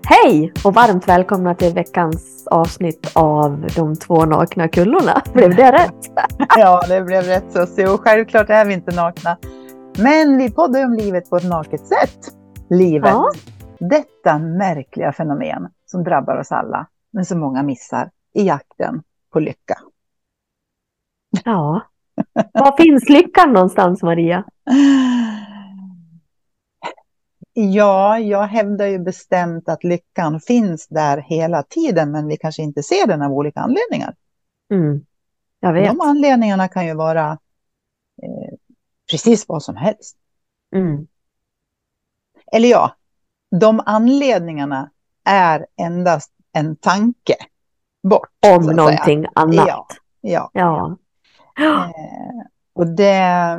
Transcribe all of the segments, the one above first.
Hej och varmt välkomna till veckans avsnitt av De två nakna kullorna. Blev det rätt? Ja, det blev rätt så självklart är vi inte nakna. Men vi poddar om livet på ett naket sätt. Livet. Ja. Detta märkliga fenomen som drabbar oss alla. Men så många missar i jakten på lycka. Ja. Var finns lyckan någonstans, Maria? Ja, jag hävdar ju bestämt att lyckan finns där hela tiden. Men vi kanske inte ser den av olika anledningar. Jag vet. De anledningarna kan ju vara precis vad som helst. Eller ja, de anledningarna är endast en tanke bort. Om någonting annat. Ja. Och det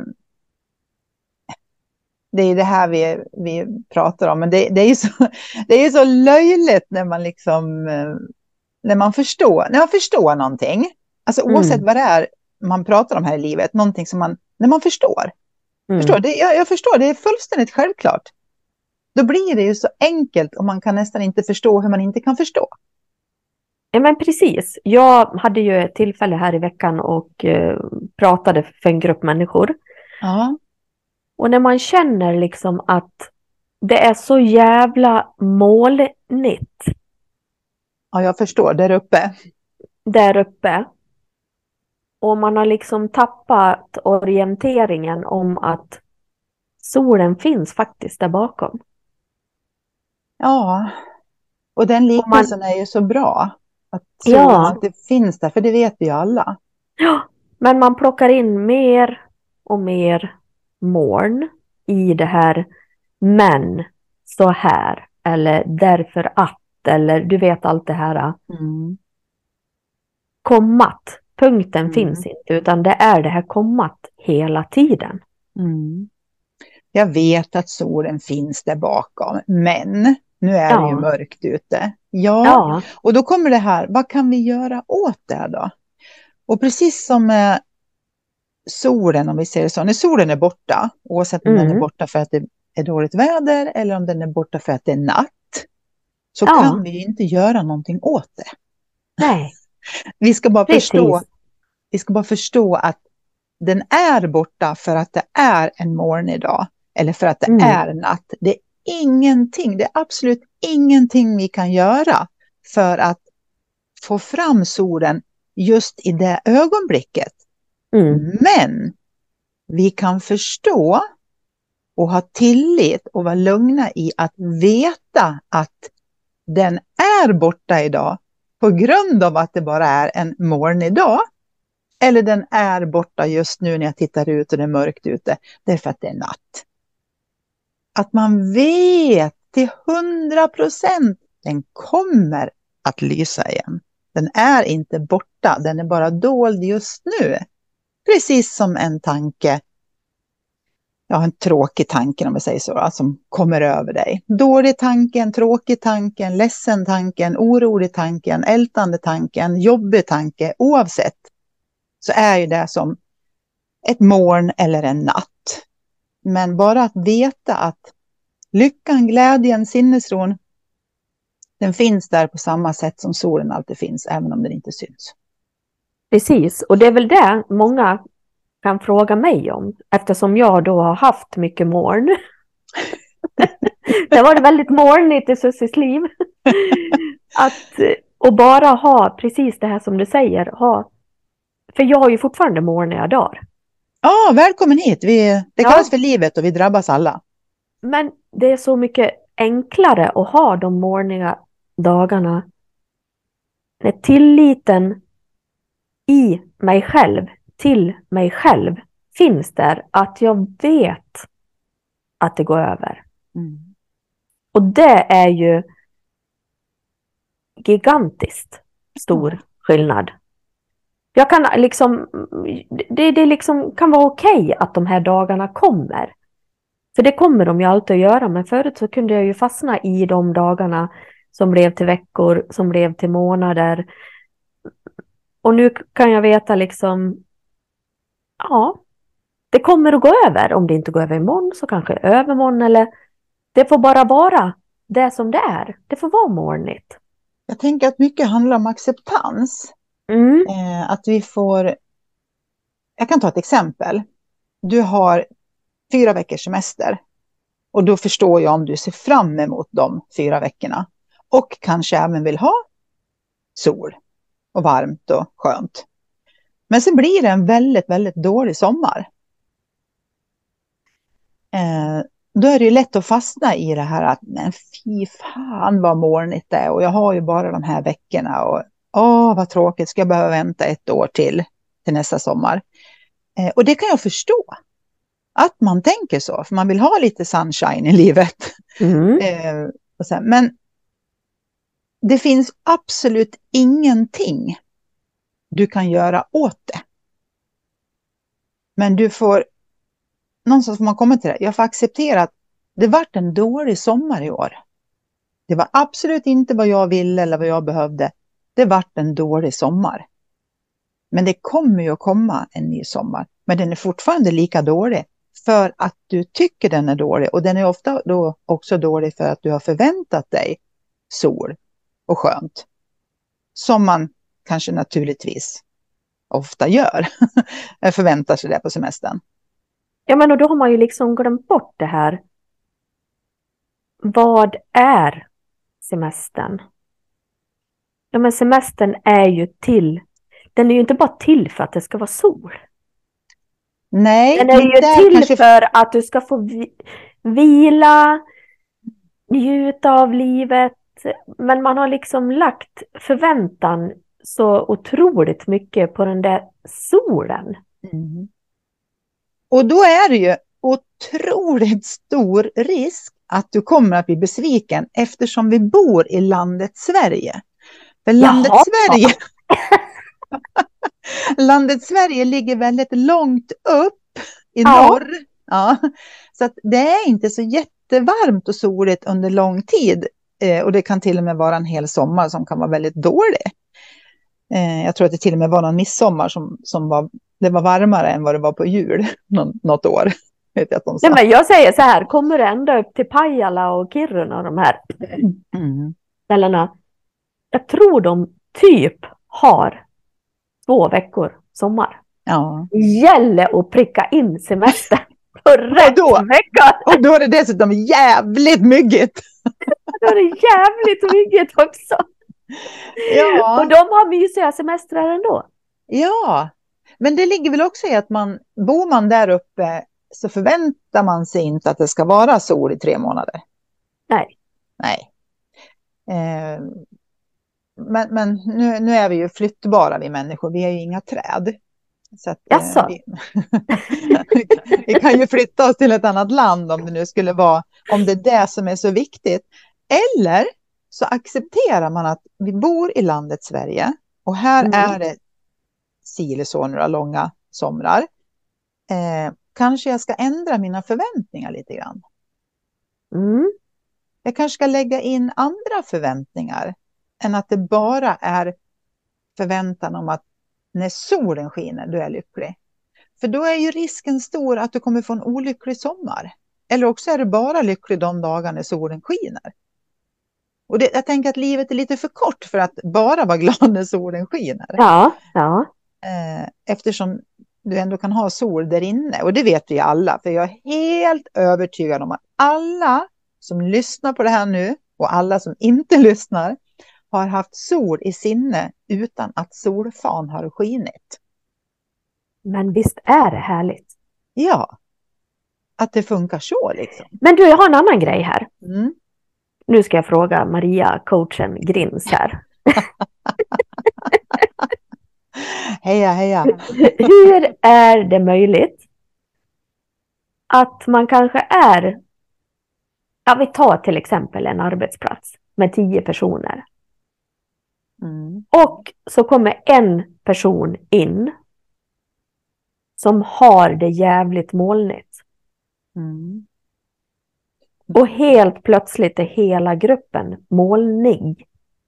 är det här vi pratar om. Men det är ju så löjligt när man liksom när man förstår någonting. Alltså oavsett vad det är man pratar om här i livet, någonting som när man förstår. Jag förstår, det är fullständigt självklart. Då blir det ju så enkelt och man kan nästan inte förstå hur man inte kan förstå. Ja, men precis. Jag hade ju ett tillfälle här i veckan och pratade för en grupp människor. Ja. Och när man känner liksom att det är så jävla molnigt. Ja, jag förstår. Där uppe. Och man har liksom tappat orienteringen om att solen finns faktiskt där bakom. Ja, och den liknelsen är ju så bra. Att solen alltid finns där, för det vet vi ju alla. Ja, men man plockar in mer och mer moln i det här. Men så här, eller därför att, eller du vet allt det här. Kommat. Punkten finns inte, utan det är det här kommat hela tiden. Jag vet att solen finns där bakom, men nu är det ju mörkt ute. Ja, och då kommer det här, vad kan vi göra åt det då? Och precis som med solen, om vi ser det så, när solen är borta, oavsett om den är borta för att det är dåligt väder eller om den är borta för att det är natt, så kan vi inte göra någonting åt det. Nej. Vi ska bara förstå att den är borta för att det är en morgon idag. Eller för att det är natt. Det är ingenting, det är absolut ingenting vi kan göra för att få fram solen just i det ögonblicket. Men vi kan förstå och ha tillit och vara lugna i att veta att den är borta idag på grund av att det bara är en morgon idag. Eller den är borta just nu när jag tittar ut och det är mörkt ute. Därför att det är natt. Att man vet till 100% den kommer att lysa igen. Den är inte borta. Den är bara dold just nu. Precis som en tanke. Ja, en tråkig tanke om vi säger så. Som kommer över dig. Dålig tanken, tråkig tanken, ledsen tanken, orolig tanken, ältande tanken, jobbig tanke. Oavsett. Så är ju det som ett morgon eller en natt. Men bara att veta att lyckan, glädjen, sinnesron, den finns där på samma sätt som solen alltid finns, även om den inte syns. Precis, och det är väl det många kan fråga mig om, eftersom jag då har haft mycket morgon. Det var väldigt morgonigt i Sussis liv. Och bara ha precis det här som du säger, för jag har ju fortfarande morgniga dagar. Ja, välkommen hit. Det kallas för livet och vi drabbas alla. Men det är så mycket enklare att ha de morgniga dagarna när tilliten i mig själv, till mig själv, finns där. Att jag vet att det går över. Och det är ju gigantiskt stor skillnad. Jag kan liksom, det liksom kan vara okej att de här dagarna kommer. För det kommer de ju alltid att göra. Men förut så kunde jag ju fastna i de dagarna som blev till veckor, som blev till månader. Och nu kan jag veta liksom, det kommer att gå över. Om det inte går över imorgon så kanske övermorgon, eller det får bara vara det som det är. Det får vara molnigt. Jag tänker att mycket handlar om acceptans. Mm. Att vi får... Jag kan ta ett exempel. Du har 4 veckors semester. Och då förstår jag om du ser fram emot de 4 veckorna. Och kanske även vill ha sol. Och varmt och skönt. Men sen blir det en väldigt, väldigt dålig sommar. Då är det ju lätt att fastna i det här att men fy fan vad molnigt det är. Och jag har ju bara de här veckorna. Och vad tråkigt, ska jag behöva vänta 1 år till nästa sommar. Och det kan jag förstå. Att man tänker så. För man vill ha lite sunshine i livet. Mm. Men det finns absolut ingenting du kan göra åt det. Men du får, någonstans får man komma till det. Jag får acceptera att det vart en dålig sommar i år. Det var absolut inte vad jag ville eller vad jag behövde. Det vart en dålig sommar. Men det kommer ju att komma en ny sommar. Men den är fortfarande lika dålig. För att du tycker den är dålig. Och den är ofta då också dålig för att du har förväntat dig sol och skönt. Som man kanske naturligtvis ofta gör. Förväntar sig det på semestern. Ja, men och då har man ju liksom glömt bort det här. Vad är semestern? Ja, men semestern är ju den är ju inte bara till för att det ska vara sol. Nej, den är ju till kanske... för att du ska få vila, njuta av livet. Men man har liksom lagt förväntan så otroligt mycket på den där solen. Mm. Och då är det ju otroligt stor risk att du kommer att bli besviken eftersom vi bor i landet Sverige. För landet Sverige landet Sverige ligger väldigt långt upp i norr. Ja. Så att det är inte så jättevarmt och soligt under lång tid. Och det kan till och med vara en hel sommar som kan vara väldigt dålig. Jag tror att det till och med var någon midsommar som det var varmare än vad det var på jul något år. Vet jag att de sa. Nej, men jag säger så här, kommer det ända upp till Pajala och Kiruna, de här ställena. Jag tror de typ har 2 veckor sommar. Ja. Gäller att pricka in semester på rätt vecka. Och då är det dessutom jävligt myggigt. Då är det jävligt myggigt också. Ja. Och de har mysiga semestrar ändå. Ja, men det ligger väl också i att bor man där uppe så förväntar man sig inte att det ska vara sol i 3 månader. Nej. Men nu är vi ju flyttbara, vi människor. Vi är ju inga träd. Så att, vi kan ju flytta oss till ett annat land om det nu skulle vara, om det är det som är så viktigt. Eller så accepterar man att vi bor i landet Sverige och här är det si så några långa somrar. Kanske jag ska ändra mina förväntningar lite grann. Jag kanske ska lägga in andra förväntningar än att det bara är förväntan om att när solen skiner, då är jag lycklig. För då är ju risken stor att du kommer få en olycklig sommar. Eller också är du bara lycklig de dagar när solen skiner. Och jag tänker att livet är lite för kort för att bara vara glad när solen skiner. Ja. Eftersom du ändå kan ha sol där inne. Och det vet vi alla. För jag är helt övertygad om att alla som lyssnar på det här nu och alla som inte lyssnar har haft sol i sinne utan att solfan har skinit. Men visst är det härligt? Ja, att det funkar så liksom. Men du, jag har en annan grej här. Nu ska jag fråga Maria, coachen Grins här. Heja. Hur är det möjligt att man kanske är... Ja, vi tar till exempel en arbetsplats med 10 personer. Och så kommer en person in som har det jävligt molnigt. Och helt plötsligt är hela gruppen molnig.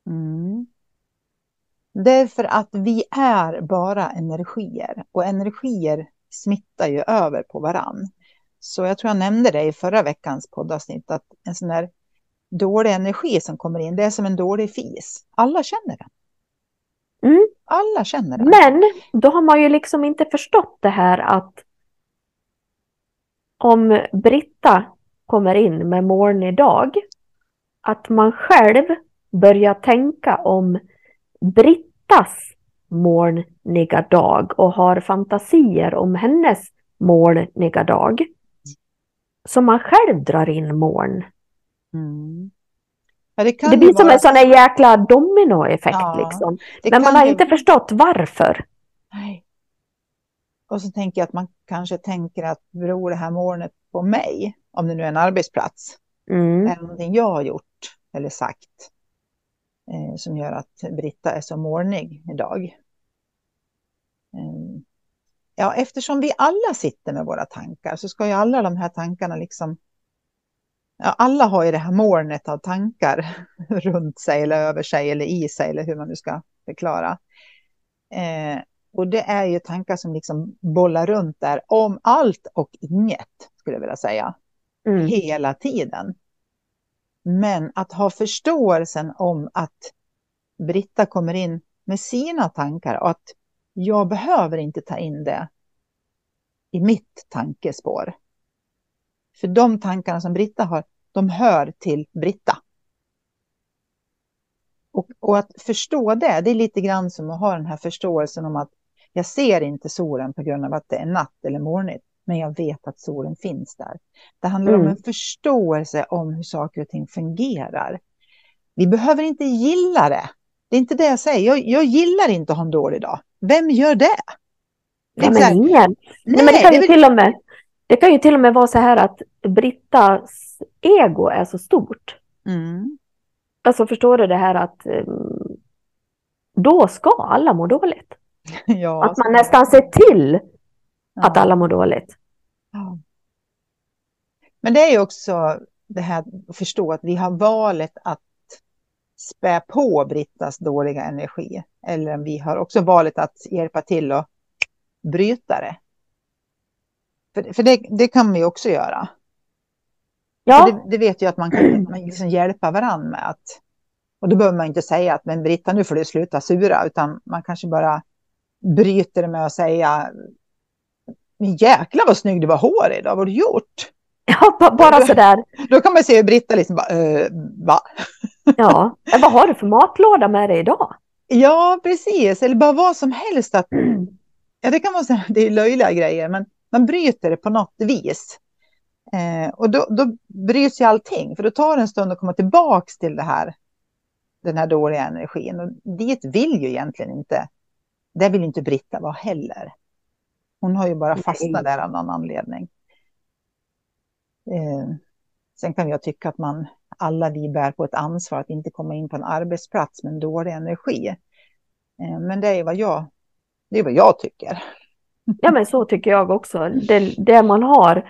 Därför att vi är bara energier. Och energier smittar ju över på varann. Så jag tror jag nämnde det i förra veckans poddavsnitt. Att en sån här dålig energi som kommer in, det är som en dålig fis. Alla känner den. Mm. Alla känner den. Men då har man ju liksom inte förstått det här att om Britta kommer in med moln idag, att man själv börjar tänka om Brittas molniga dag och har fantasier om hennes molniga dag. Så man själv drar in moln. Mm. Ja, det Det blir som en sån här jäkla dominoeffekt liksom. Men man har inte förstått varför. Nej. Och så tänker jag att man kanske tänker att beror det här molnet på mig? Om det nu är en arbetsplats. Mm. Är det någonting jag har gjort eller sagt som gör att Britta är så molnig idag? Ja, eftersom vi alla sitter med våra tankar så ska ju alla de här tankarna liksom... Ja, alla har ju det här molnet av tankar runt sig eller över sig eller i sig eller hur man nu ska förklara. Och det är ju tankar som liksom bollar runt där om allt och inget, skulle jag vilja säga. Mm. Hela tiden. Men att ha förståelsen om att Britta kommer in med sina tankar och att jag behöver inte ta in det i mitt tankespår. För de tankarna som Britta har, de hör till Britta. Och att förstå det är lite grann som att ha den här förståelsen om att jag ser inte solen på grund av att det är natt eller morgonigt. Men jag vet att solen finns där. Det handlar om en förståelse om hur saker och ting fungerar. Vi behöver inte gilla det. Det är inte det jag säger. Jag gillar inte att ha en dålig dag. Vem gör det? Ja, men ingen. Nej, men det kan ju till och med vara så här att Brittas ego är så stort. Mm. Alltså förstår du det här att då ska alla må dåligt. Ja, att man nästan ser till att alla mår dåligt. Ja. Men det är ju också det här att förstå att vi har valet att spä på Brittas dåliga energi. Eller vi har också valet att hjälpa till och bryta det. För det kan vi också göra. Ja. Det vet jag att man kan liksom hjälpa varandra med. Och då behöver man inte säga att men Britta, nu får du sluta sura. Utan man kanske bara bryter det med att säga men jäklar vad snygg du var hår idag, vad har du gjort? Ja, bara sådär. Då kan man se Britta liksom bara, va? Ja, men vad har du för matlåda med dig idag? Ja, precis. Eller bara vad som helst. Ja, det kan vara så, det är löjliga grejer, men man bryter det på något vis. Och då bryts ju allting. För då tar det en stund att komma tillbaka till den här dåliga energin. Och dit vill ju egentligen inte, det vill inte Britta vara heller. Hon har ju bara fastnat där av någon anledning. Sen kan jag tycka att alla vi bär på ett ansvar att inte komma in på en arbetsplats med en dålig energi. Men det är vad jag tycker. Ja, men så tycker jag också. Det man har.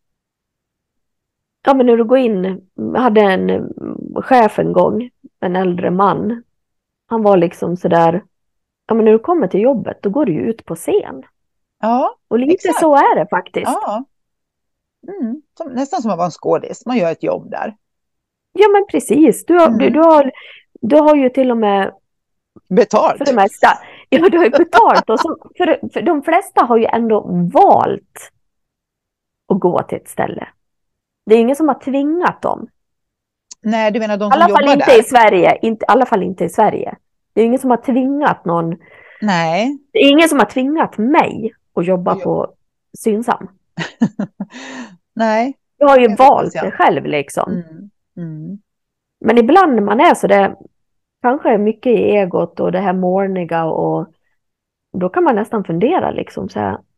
Ja, men när du går in, hade en chef en gång, en äldre man. Han var liksom sådär, ja men när du kommer till jobbet då går du ju ut på scen. Ja, och lite exakt. Så är det faktiskt. Ja. Nästan som att vara en skådis. Man gör ett jobb där. Ja, men precis. Du har ju till och med betalt. För det mesta. Ja, du har ju betalt. Och för de flesta har ju ändå valt att gå till ett ställe. Det är ingen som har tvingat dem. Nej, du menar de som jobbar där? I alla fall inte i Sverige. Det är ingen som har tvingat någon. Nej. Det är ingen som har tvingat mig att jobba på Synsam. Nej. Jag har ju valt det själv liksom. Men ibland när man är så det kanske är mycket i egot och det här morniga och då kan man nästan fundera liksom så här.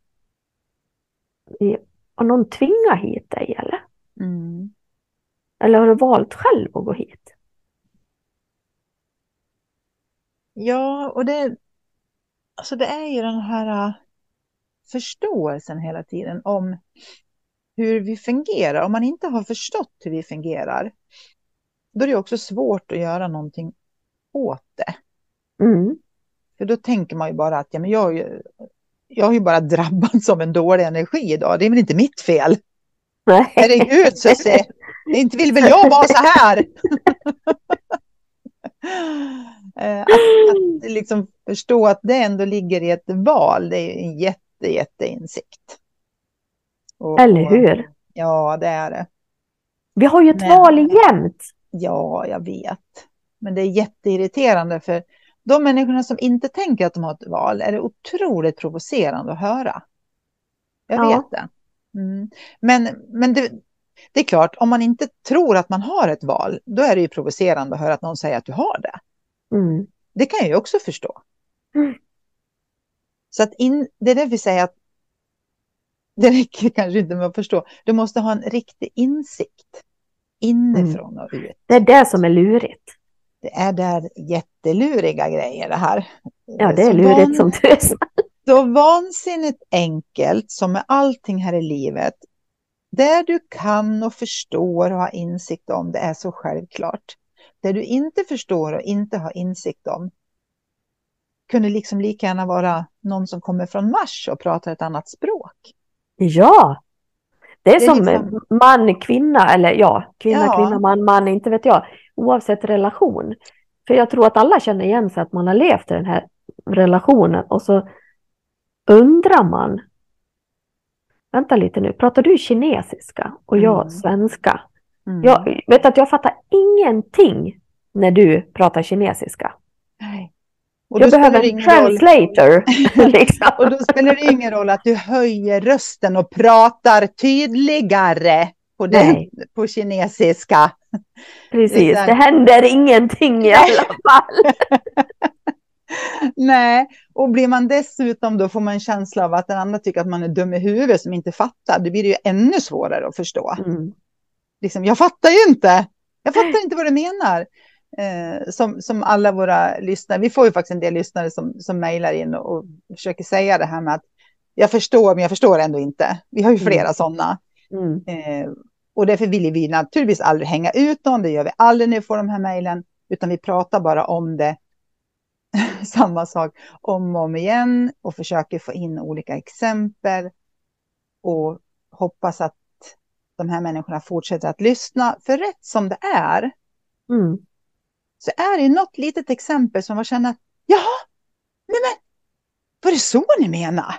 Har någon tvingat hit dig eller? Eller har du valt själv att gå hit? Ja, och det är ju den här förståelsen hela tiden om hur vi fungerar. Om man inte har förstått hur vi fungerar, då är det också svårt att göra någonting åt det. För då tänker man ju bara att ja, men jag har ju bara drabbats av en dålig energi idag. Det är väl inte mitt fel. Nej. Herregud, så se. Inte vill väl jag vara så här. att liksom förstå att det ändå ligger i ett val. Det är en jätteinsikt. Eller hur? Ja, det är det. Vi har ju ett val jämt. Ja, jag vet. Men det är jätteirriterande för de människorna som inte tänker att de har ett val är det otroligt provocerande att höra. Jag vet det. Men det är klart, om man inte tror att man har ett val, då är det ju provocerande att höra att någon säger att du har det. Det kan jag ju också förstå. Så att det är det vi säger att det räcker kanske inte med att förstå. Du måste ha en riktig insikt inifrån och ut. Det är det som är lurigt. Det är där jätteluriga grejer det här. Ja, det är lurigt som tusan. Så vansinnigt enkelt som med allting här i livet. Det du kan och förstår och har insikt om, det är så självklart. Det du inte förstår och inte har insikt om kunde liksom lika gärna vara någon som kommer från Mars och pratar ett annat språk. Ja, det är som liksom... man, kvinna, eller kvinna, man, inte vet jag, oavsett relation. För jag tror att alla känner igen sig att man har levt i den här relationen och så undrar man, vänta lite nu, pratar du kinesiska och jag svenska? Jag vet att jag fattar ingenting när du pratar kinesiska. Nej. Och jag behöver en translator. Liksom. Och då spelar det ingen roll att du höjer rösten och pratar tydligare på kinesiska. Precis, det händer ingenting i alla fall. Nej, och blir man dessutom då får man en känsla av att den andra tycker att man är dum i huvudet som inte fattar. Det blir ju ännu svårare att förstå. Liksom, jag fattar ju inte. Jag fattar inte vad du menar. Som alla våra lyssnare. Vi får ju faktiskt en del lyssnare som mejlar in och försöker säga det här med att jag förstår men jag förstår ändå inte. Vi har ju flera sådana. Och därför vill vi naturligtvis aldrig hänga ut dem. Det gör vi aldrig när vi får de här mejlen. Utan vi pratar bara om det. Samma sak om och om igen. Och försöker få in olika exempel. Och hoppas att de här människorna fortsätter att lyssna. För rätt som det är. Så är det något litet exempel som man känner. Jaha, nej men. Var det så ni menar?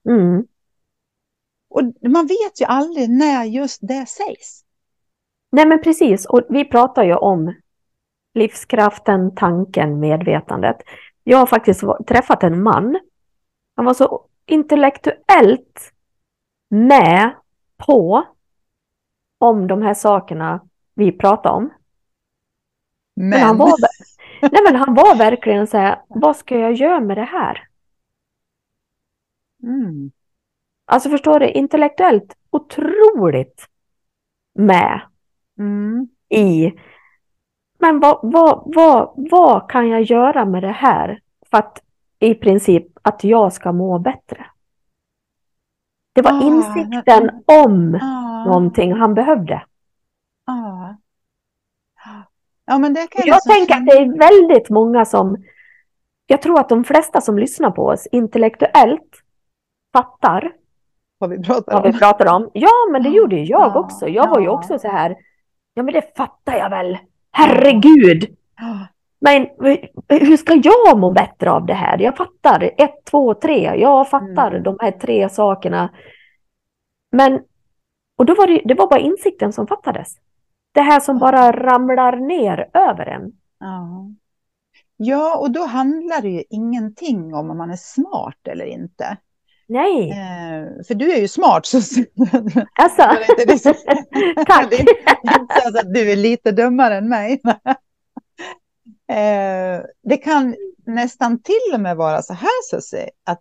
Och man vet ju aldrig när just det sägs. Nej men precis, och vi pratar ju om livskraften, tanken, medvetandet. Jag har faktiskt träffat en man. Han var så intellektuellt med på om de här sakerna vi pratar om. Men han var verkligen så här, vad ska jag göra med det här? Alltså förstår du, intellektuellt otroligt med i. Men vad kan jag göra med det här för att i princip att jag ska må bättre? Det var insikten om någonting han behövde. Ja, men det kan jag tänker att det är väldigt många som, jag tror att de flesta som lyssnar på oss intellektuellt fattar vad vi pratar om. Ja, men det gjorde ju jag också. Jag var ju också så här, ja men det fattar jag väl. Herregud. Men hur ska jag må bättre av det här? Jag fattar 1, 2, 3. Jag fattar de här 3 sakerna. Men, och då var det var bara insikten som fattades. Det här som bara ramlar ner över en. Ja, och då handlar det ju ingenting om man är smart eller inte. Nej. För du är ju smart. Så alltså. Tack. Det är inte så att du är lite dummare än mig. Det kan nästan till och med vara så här så att säga, att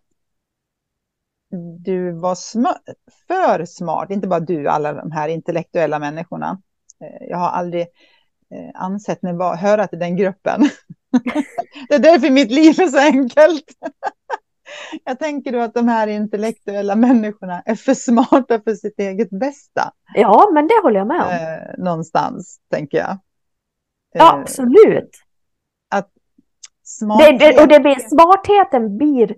du var för smart. Inte bara du, alla de här intellektuella människorna. Jag har aldrig ansett mig höra till den gruppen. Det är därför mitt liv är så enkelt. Jag tänker då att de här intellektuella människorna är för smarta för sitt eget bästa. Ja, men det håller jag med om. Någonstans, tänker jag. Ja, absolut. Att smartheten blir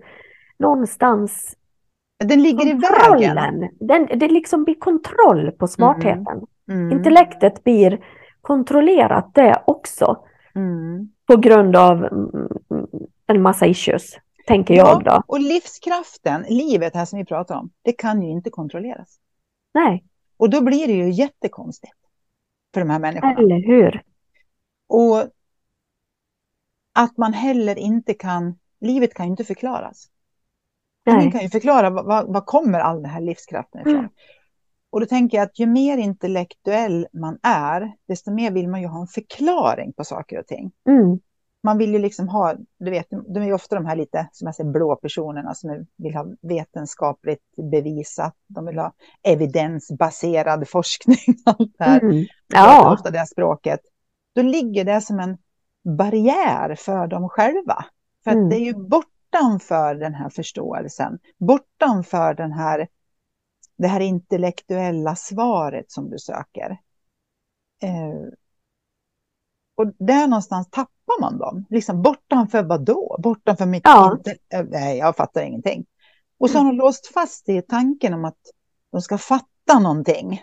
någonstans. Den ligger i vägen. Det liksom blir kontroll på smartheten. Intellektet blir kontrollerat det också. På grund av en massa issues, tänker jag då. Och livskraften, livet här som vi pratar om, det kan ju inte kontrolleras. Nej. Och då blir det ju jättekonstigt för de här människorna. Eller hur? Och att man heller inte kan, livet kan ju inte förklaras. Ingen kan ju förklara vad kommer all den här livskraften ifrån. Och då tänker jag att ju mer intellektuell man är, desto mer vill man ju ha en förklaring på saker och ting. Man vill ju liksom ha, du vet, de är ju ofta de här lite, som jag säger, blå personerna som vill ha vetenskapligt bevisat. De vill ha evidensbaserad forskning. Allt det här. Ja. Ofta det här språket. Då ligger det som en barriär för dem själva. För att det är ju bortanför den här förståelsen. Bortanför det här intellektuella svaret som du söker. Och där någonstans tappar man dem. Liksom bortanför vad då? Bortanför mitt nej, jag fattar ingenting. Och så har de låst fast i tanken om att de ska fatta någonting.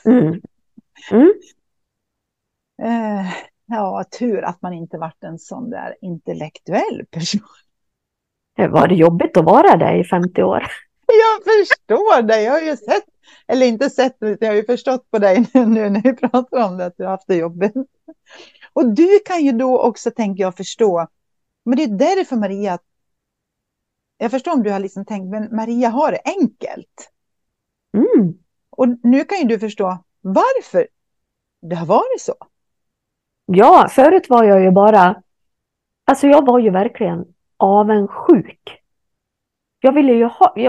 Ja, tur att man inte varit en sån där intellektuell person. Det var det jobbigt att vara där i 50 år. Jag förstår det. Jag har ju sett, eller inte sett, jag har ju förstått på dig nu när vi pratar om det, att du har haft det jobbigt. Och du kan ju då också, tänker jag, förstå, men det är därför Maria, jag förstår om du har liksom tänkt, men Maria har det enkelt. Och nu kan ju du förstå varför det har varit så. Ja, förut var jag ju bara, alltså jag var ju verkligen avundsjuk. Jag ville ju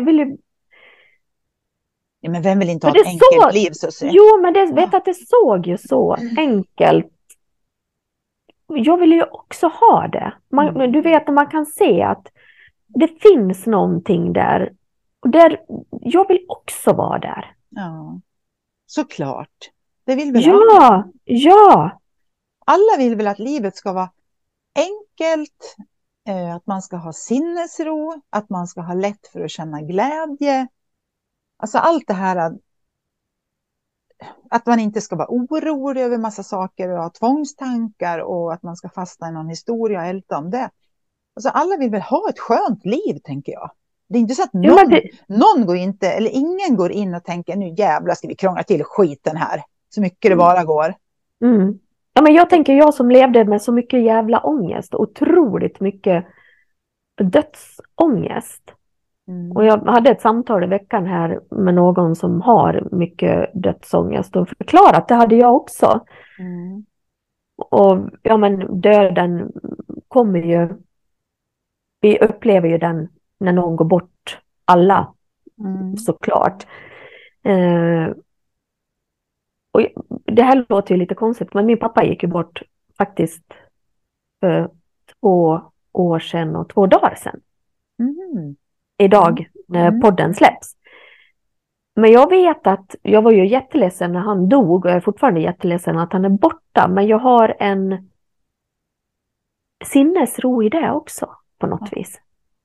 ja, men vem vill inte ha ett enkelt liv, så att säga? Jo, men vet att det såg ju så enkelt. Jag vill ju också ha det. Du vet, man kan se att det finns någonting där. Och jag vill också vara där. Ja, såklart. Det vill väl alla. Ja. Alla vill väl att livet ska vara enkelt. Att man ska ha sinnesro. Att man ska ha lätt för att känna glädje. Alltså allt det här. Att man inte ska vara orolig över massa saker och ha tvångstankar och att man ska fastna i någon historia och älta om det. Alltså alla vill väl ha ett skönt liv, tänker jag. Det är inte så att någon går inte, eller ingen går in och tänker nu jävlar ska vi krångla till skiten här. Så mycket det bara går. Ja, men jag tänker, jag som levde med så mycket jävla ångest, otroligt mycket dödsångest. Och jag hade ett samtal i veckan här med någon som har mycket dödsångest och förklarat att det hade jag också. Och ja, men döden kommer ju, vi upplever ju den när någon går bort, alla såklart. Och det här låter ju lite konstigt, men min pappa gick ju bort faktiskt för 2 år sedan och 2 dagar sedan. Idag när podden släpps. Men jag vet att jag var ju jätteledsen när han dog och jag är fortfarande jätteledsen att han är borta. Men jag har en sinnesro i det också på något vis.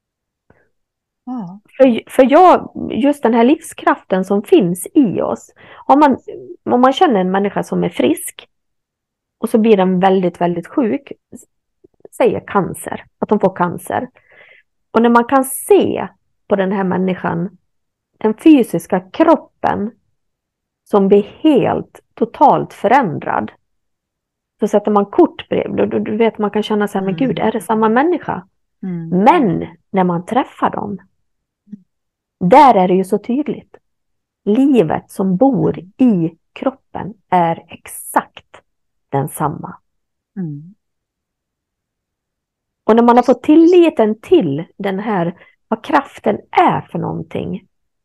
För just den här livskraften som finns i oss. Om man känner en människa som är frisk och så blir den väldigt, väldigt sjuk, säger cancer, att de får cancer. Och när man kan se på den här människan den fysiska kroppen som blir helt, totalt förändrad, så sätter man kort bredvid. Du vet, man kan känna sig, men gud, är det samma människa? Men när man träffar dem, där är det ju så tydligt. Livet som bor i kroppen är exakt densamma. Och när man har fått tilliten till den här, vad kraften är för någonting,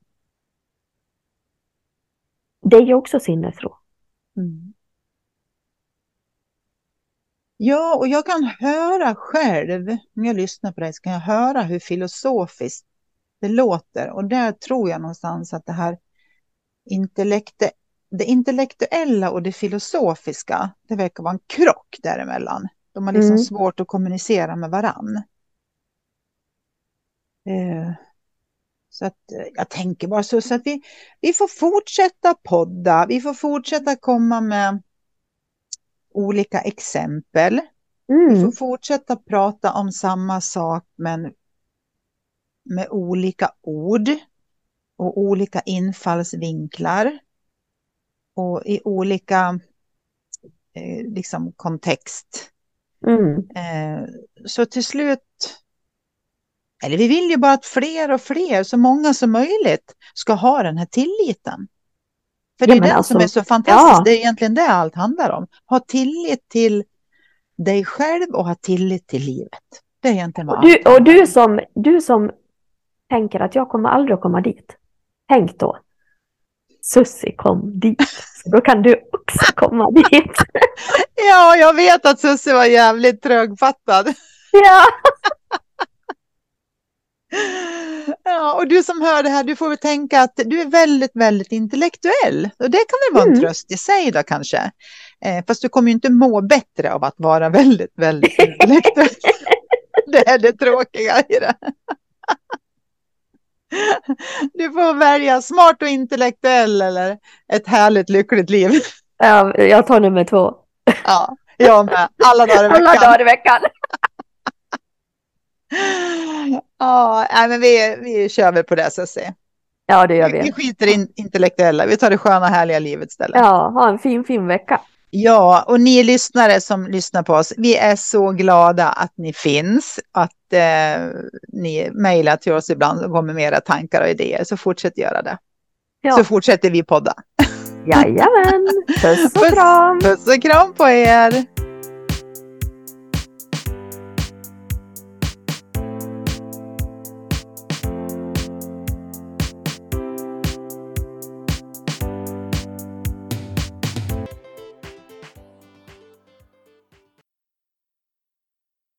det är ju också sinnesro. Ja, och jag kan höra själv, när jag lyssnar på dig, så kan jag höra hur filosofiskt det låter. Och där tror jag någonstans att det här det intellektuella och det filosofiska, det verkar vara en krock däremellan. De har liksom svårt att kommunicera med varann. Så att jag tänker bara så att vi får fortsätta podda. Vi får fortsätta komma med olika exempel. Vi får fortsätta prata om samma sak men med olika ord och olika infallsvinklar och i olika liksom kontext. Så till slut, eller vi vill ju bara att fler och fler, så många som möjligt, ska ha den här tilliten. För det är den som är så fantastisk. Det är egentligen det allt handlar om. Ha tillit till dig själv och ha tillit till livet. Det är egentligen vad allt handlar om. Och du som tänker att jag kommer aldrig att komma dit. Tänk då. Sussie kom dit. Så då kan du också komma dit. Ja, jag vet att Sussie var jävligt trögfattad. Ja. Ja, och du som hör det här, du får väl tänka att du är väldigt, väldigt intellektuell. Och det kan väl vara en tröst i sig då kanske. Fast du kommer ju inte må bättre av att vara väldigt, väldigt intellektuell. Det är det tråkiga i det. Du får välja smart och intellektuell eller ett härligt, lyckligt liv. Ja, jag tar nummer 2. Ja, jag med. Alla dagar i veckan. Alla dagar i veckan. Ja, nej, men vi kör väl på det så att säga. Ja, det gör vi. Vi skiter in intellektuella. Vi tar det sköna, härliga livet istället. Ja, ha en fin vecka. Ja, och ni lyssnare som lyssnar på oss, vi är så glada att ni finns. Att ni mejlar till oss ibland och kommer med era tankar och idéer. Så fortsätt göra det. Ja. Så fortsätter vi podda. Jajamän. Puss och kram. Puss och kram på er.